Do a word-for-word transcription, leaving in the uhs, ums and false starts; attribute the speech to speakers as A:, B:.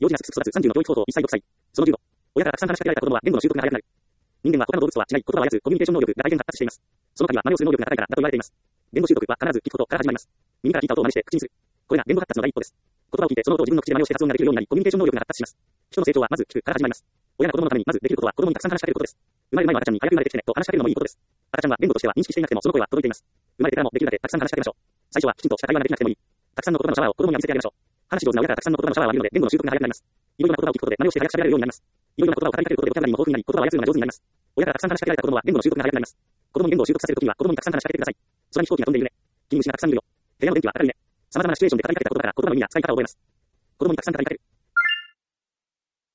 A: 幼児なすく育つさんじゅうの教育方法いっさいろくさい。そのじゅうご。親からたくさん話しかけられた子供は言語の習得が早くなる。人間は他の動物とは違い、言葉を操るコミュニケーション能力が大変発達しています。その度は真似をする能力が高いからだと言われています。言語習得は必ず聞くことから始まります。耳から聞いた音を真似して口にする。これが言語発達の第一歩です。言葉を聞いてその音を自分の口で真似をして発音ができるようになり、コミュニケーション能力が発達します。人の成長はまず聞くから始まります。親が子供のためにまずできることは子供にたくさん話しかけることです。生まれる前の赤ちゃんに早く生まれてきてねと話しかけるのもいいことです。赤ちゃんは言語としては認識していなくてもその声は届いています。生まれてからもできるだけたくさん話しかけましょう。最初はきちんとした会話ができなくてもいい。たくさんの言葉のシャワーを子供に浴びせてあげましょう。話し上手な親からたくさんの言葉のシャワーを浴びるので言語の習得が早くなります。いろいろな言葉を聞くことで真似をして早く喋れるようになります。いろいろな言葉を語りかけることでボキャブラリーも豊富になり、言葉を操るのが上手になります。親からたくさん話しかけられた子供は言語の習得が早くなります。子供に言語を習得させるときには子供にたくさん話しかけてください。空に飛行機が飛んでいるね。君虫がたくさんいるよ。部屋の電気は明るいね。様々なシチュエーションで語りかけた言葉から言葉の意味や使い方を覚えます。子供にたくさん語りかける。